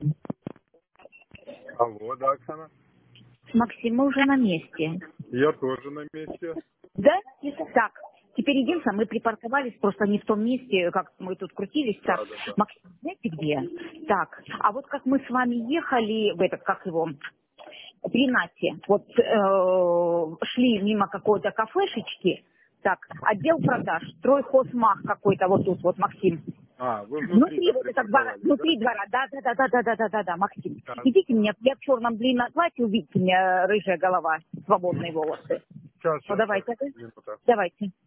Алло, да, Оксана? Максим, мы уже на месте. Я тоже на месте. Да? Так, теперь единственное, мы припарковались просто не в том месте, как мы тут крутились. Так, Да. Максим, знаете где? Так, а вот как мы с вами ехали в этот, как его, при Нате, вот шли мимо какой-то кафешечки, так, отдел продаж, стройхозмах какой-то вот тут, вот, Максим. Вы внутри Внутри там вот это двора, припарковались, внутри двора, да, Максим. да? Идите меня, я в черном длинном платье, увидите меня, рыжая голова, свободные волосы. Сейчас, Ну, давайте. минута. Давайте.